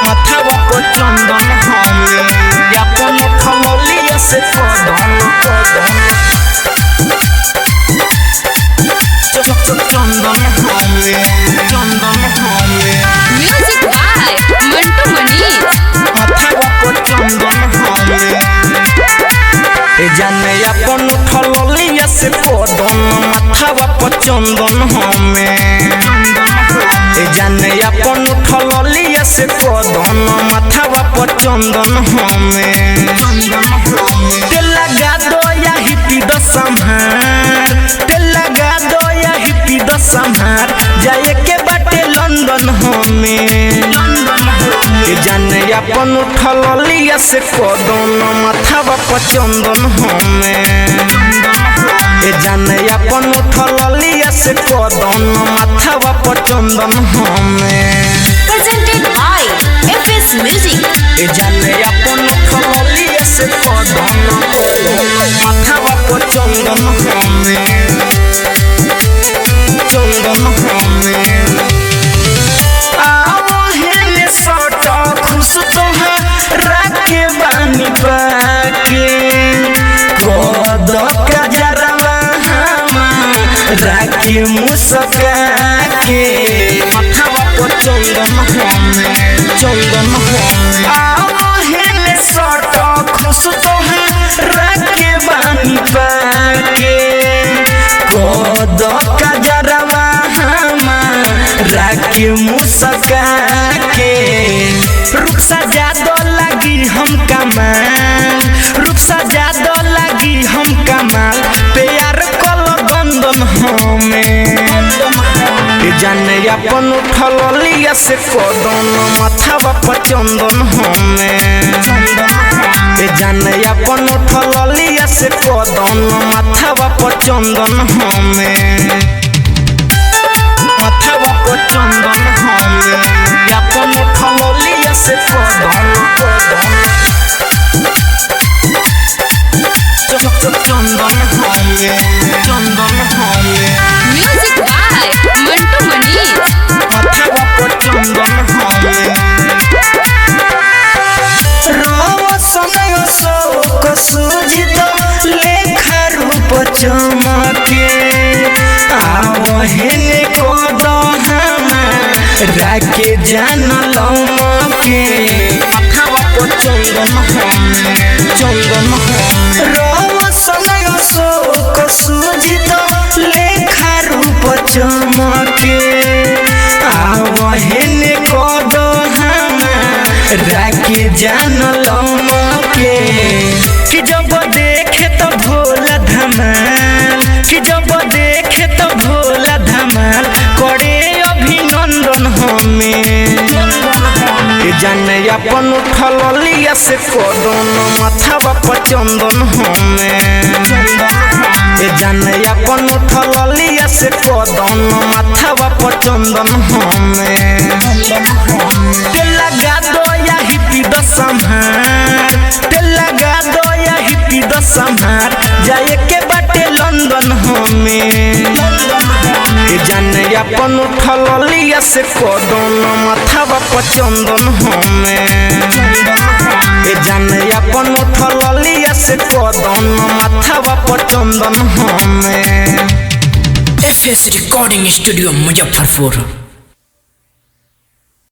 माथावा पर चंदन हवे अपन खमलिया से पदन चंदन हवे म्यूजिक बाय मंटू मनीष। माथावा पर चंदन हवे ए जाने अपन खमलिया से पदन माथावा पर चंदन हवे ए जाने अपन खललिया से कदन माथावा पर चंदन हमे तेल लगा दो या हिपी द संभार तेल लगा दो या हिपी द संभार जाए के बाटे लंदन हमे ए जाने अपन खललिया से कदन माथावा पर चंदन हमे ए जाने अपन खललिया से कदन माथावा पर चंदन हमे प्रेजेंटेड बाय एफएस म्यूजिक। ए जाने अपन खललिया से कदन माथावा पर चंदन हमे चंदन हमे आओ हेले सट खुश तोहा राखे बानी पाके कद कजरवा राखे मुसका के माथावा पर चंदन हमे आओ हेले सट खुश तोहा राखे बानी पाके कद कजरवा राखे मुसका के रुखसा जादो लगी हम कमाल रुखसा जादो लगी हम कमाल प्यार कल बंदन हमें जाने अपन खललिया से कदन माथावा पर चंदन हमें जाने अपन खललिया से कदन माथावा पर चंदन हमें माथावा पर चंदन हवे अपन खललिया से कदन चंदन हवे म्यूजिक बाय मंटू मनीष। माथावा पर चंदन हवे रवा समय शोक सूझित लेखा रूप चमके आवहेने कद राके जान लमके माथावा पर चंदन हमे रवा समय शोक सूझित लेखा रूप चमके आवहेने कद राके जान लमके कि जब देखे तो भोला धमाल कि जब देखे तो भोला धमाल करे अभिनंदन हमें जाने अपन खललिया से कदन माथावा पर चंदन हमें जाने अपन खललिया से कदन माथावा पर चंदन हमें तेल लगा दो या हिपी द संभार तेल लगा दो या हिपी द संभार जाए के बाटे लंदन हमें जाने अपन खललिया से कदन माथावा पर चंदन हमें जाने अपन खललिया से कदन माथावा पर चंदन हमें एफएस रिकॉर्डिंग स्टूडियो मुजफ्फरपुर।